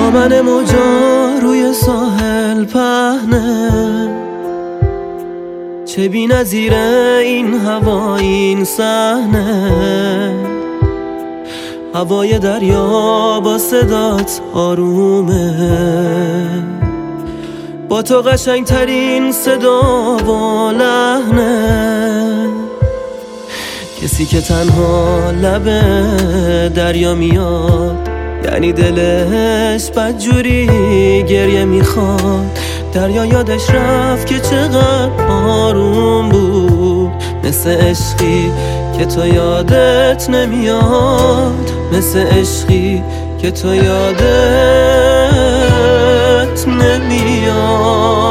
دامن موجا روی ساحل پهنه، چه بی نظیره این هوا، این صحنه. هوای دریا با صدات آرومه، با تو قشنگ ترین صدا و لحنه. کسی که تنها لب دریا میاد، یعنی دلش بدجوری گریه میخواد. دریا یادش رفت که چقدر آروم بود، مثل عشقی که تو یادت نمیاد، مثل عشقی که تو یادت نمیاد.